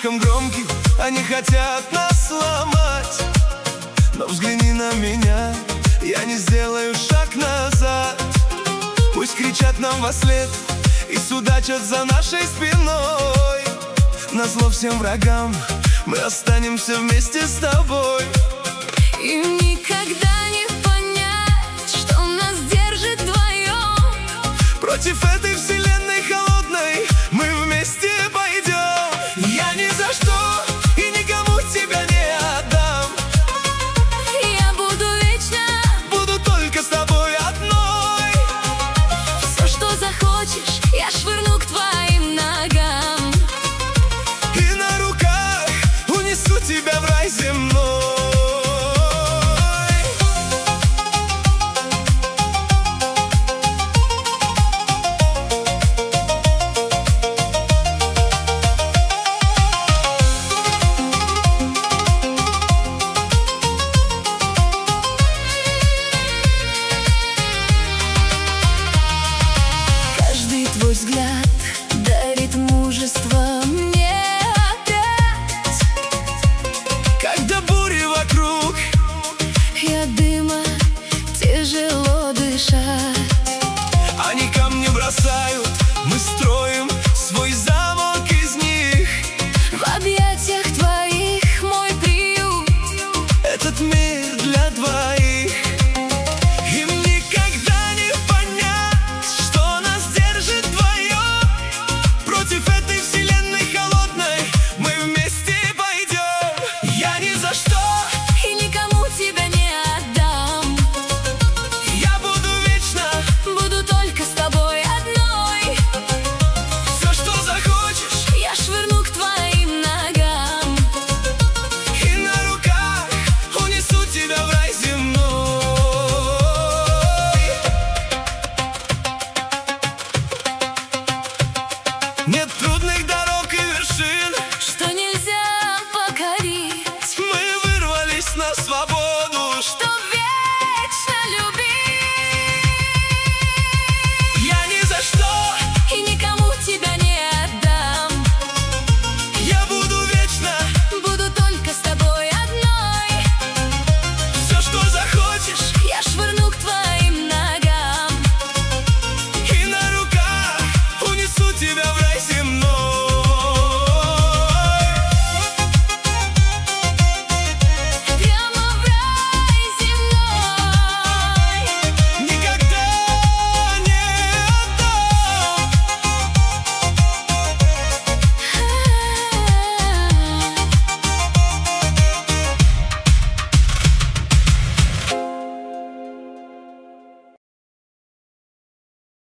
слишком громкие, они хотят нас сломать. Но взгляни на меня, я не сделаю шаг назад. Пусть кричат нам вослед и судачат за нашей спиной. Назло всем врагам мы останемся вместе с тобой. Им никогда не понять, что нас держит вдвоем против этой